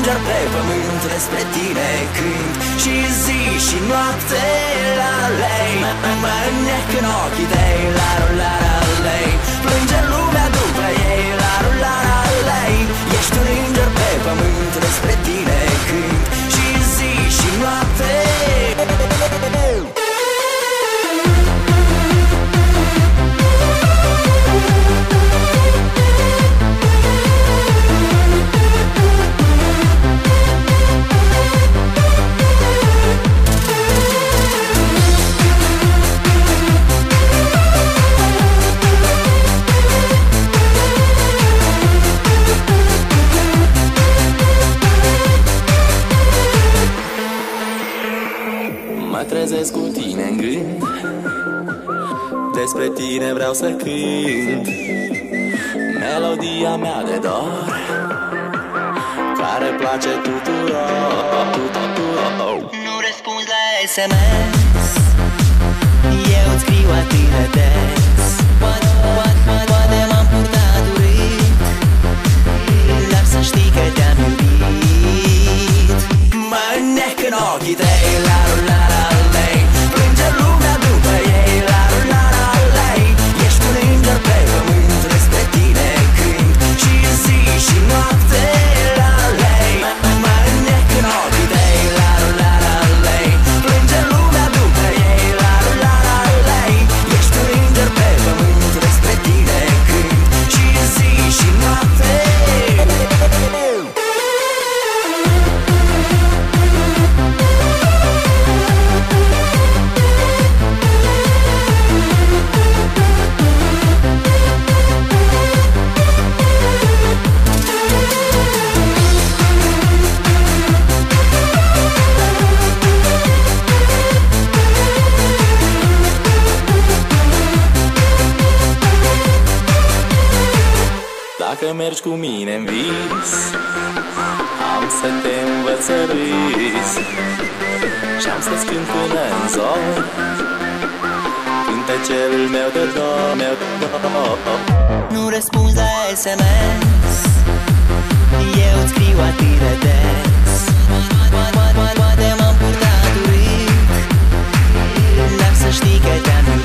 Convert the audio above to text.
înger pe pământ despre tine cânt. Și zi și noapte la lei mă înnec în ochii tăi, la la lei. Plânge lumea după ei, la la lei. Ești un înger pe pământ despre tine cânt. Și zi și noapte. Mă trezesc cu tine în gând, despre tine vreau să cânt. Melodia mea de dor, care place tuturor. Nu răspunzi la SMS, eu îți scriu atât de des. Poate m-am purtat urât, dar să știi că te-am iubit. Mă înnec în ochii tăi, la la lei. Plânge lumea după ei, la la lei. Ești un înger pe pământ, despre tine cânt. Și zi și noapte, la lei. Mă înnec în ochii tăi, la la lei. Plânge lumea după ei, la la lei. Ești un înger pe pământ, despre tine cânt. Și zi și noapte. Dacă mergi cu mine în vis, am să te învăț să râzi și-am să-ți cânt până în zor cântecelul meu de dor. Nu răspunzi la SMS, eu îți scriu atât de des. Poate m-am purtat urât, dar să știi că te-am iubit.